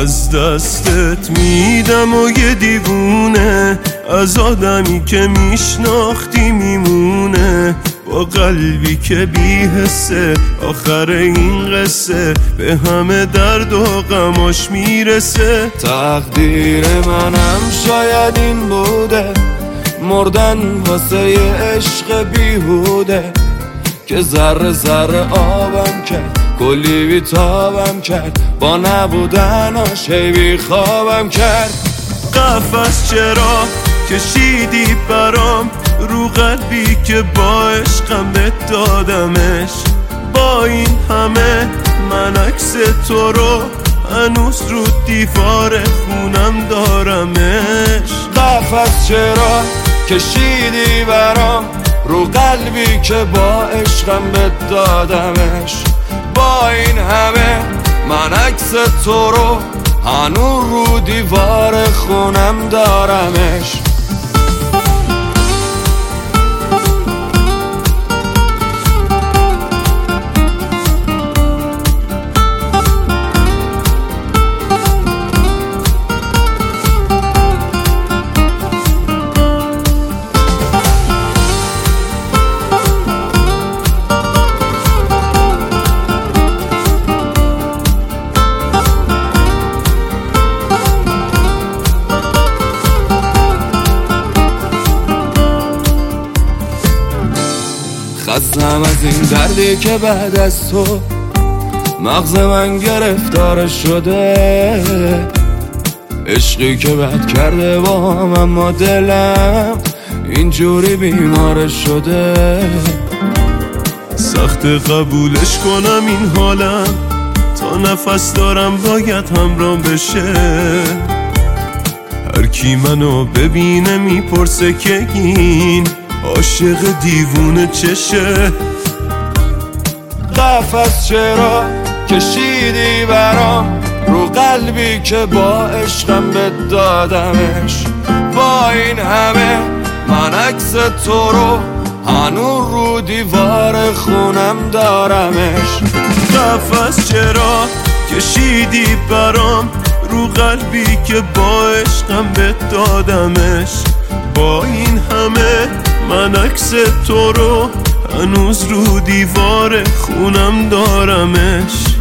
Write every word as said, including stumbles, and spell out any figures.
از دستت میدم و یه دیوونه از آدمی که میشناختی میمونه، با قلبی که بی حسه آخر این قصه به همه درد و غماش میرسه. تقدیر منم شاید این بوده، مردن واسه یه عشق بیهوده که ذره ذره آبم کرد، کلی بیتابم کرد، با نبودناش هی بی خوابم کرد. قفس چرا کشیدی برام رو قلبی که با عشقم بهت دادمش، با این همه من عکس تو رو هنوز رو دیوار خونم دارمش. قفس چرا کشیدی برام رو قلبی که با عشقم بهت دادمش، با این همه من عکس تو رو هنوز رو دیوار خونم دارمش. خستم از این دردی که بعد از تو مغز من گرفتار شده، عشقی که بد کرده با هم اما دلم اینجوری بیمار شده. سخت قبولش کنم این حالم، تا نفس دارم باید همرام بشه. هر کی منو ببینه میپرسه که این عاشق دیوونه چشه. قفس چرا کشیدی برام رو قلبی که با عشقم بهت دادمش، با این همه من عکس تو رو هنوز رو دیوار خونم دارمش. قفس چرا کشیدی برام رو قلبی که با عشقم بهت دادمش، با این همه من عکس تو رو هنوز رو دیوار خونم دارمش.